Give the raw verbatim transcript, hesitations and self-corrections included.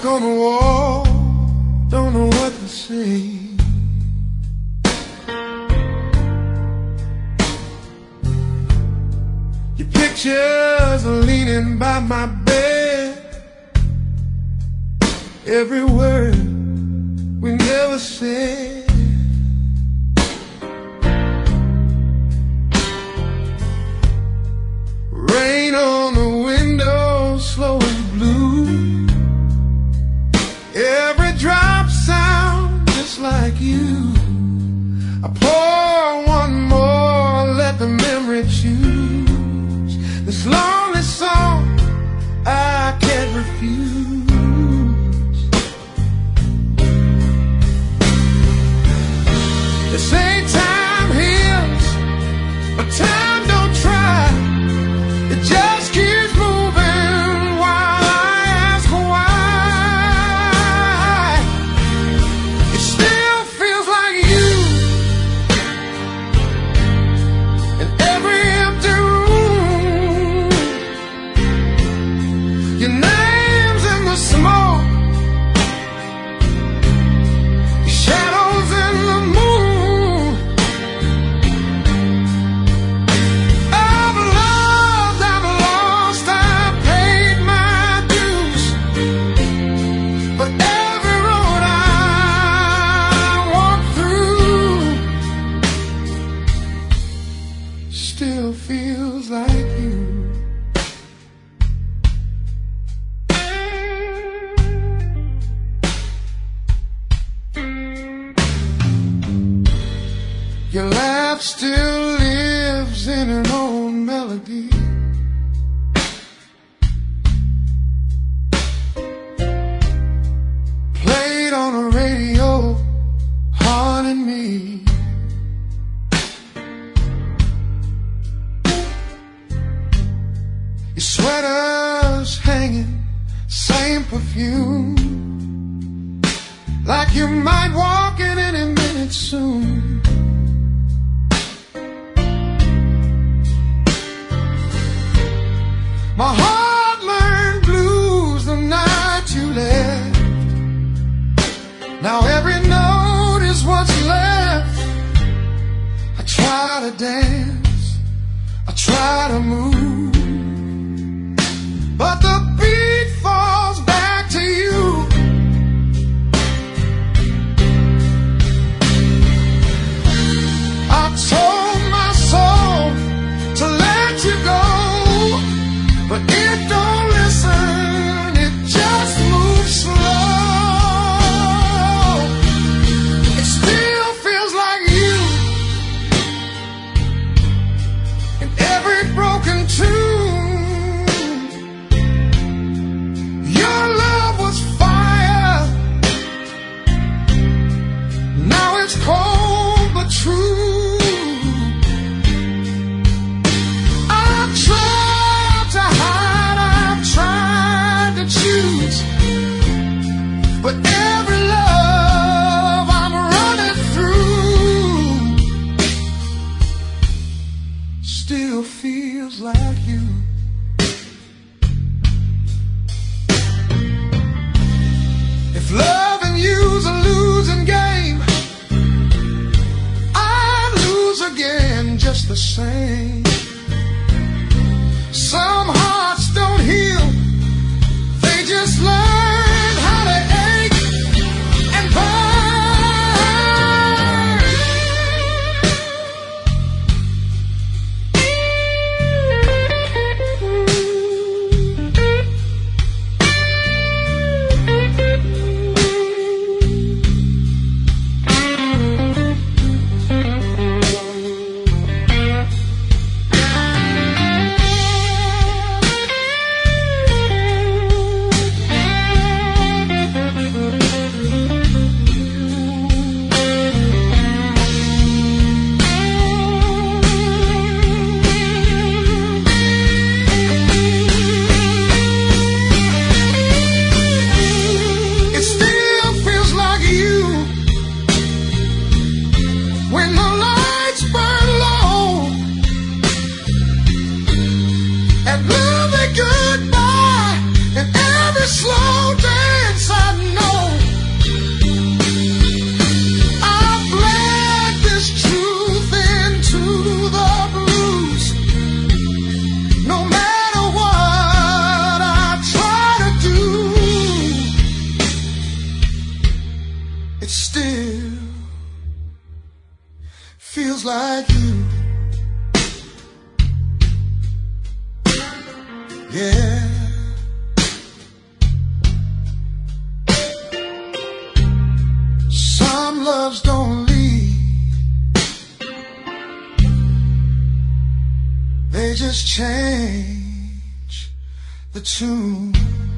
Stuck on the wall, don't know what to say. Your pictures are leaning by my bed. Every word we never said. Rain on the window, slow and blue. Every drop sound just like you. I pour one more, let the memory choose. This lonely song I can't refuse. They say time heals, but time don't try. It just keeps moving while I ask why. It still feels like you in every empty room. Your name's in the smoke, your shadows in the moon. I've loved, I've lost, I've paid my dues, but every road I walk through still feels like you. Your laugh still lives in an old melody. Played on a radio, haunting me. Your sweater's hanging, same perfume. Like you might walk in any minute soon. My heart learned blues the night you left. Now every note is what's left. I try to dance, I try to move, but the beat falls back to you. I told my soul to let you go, but it don't listen, it just moves slow. It still feels like you loves don't leave, they just change the tune.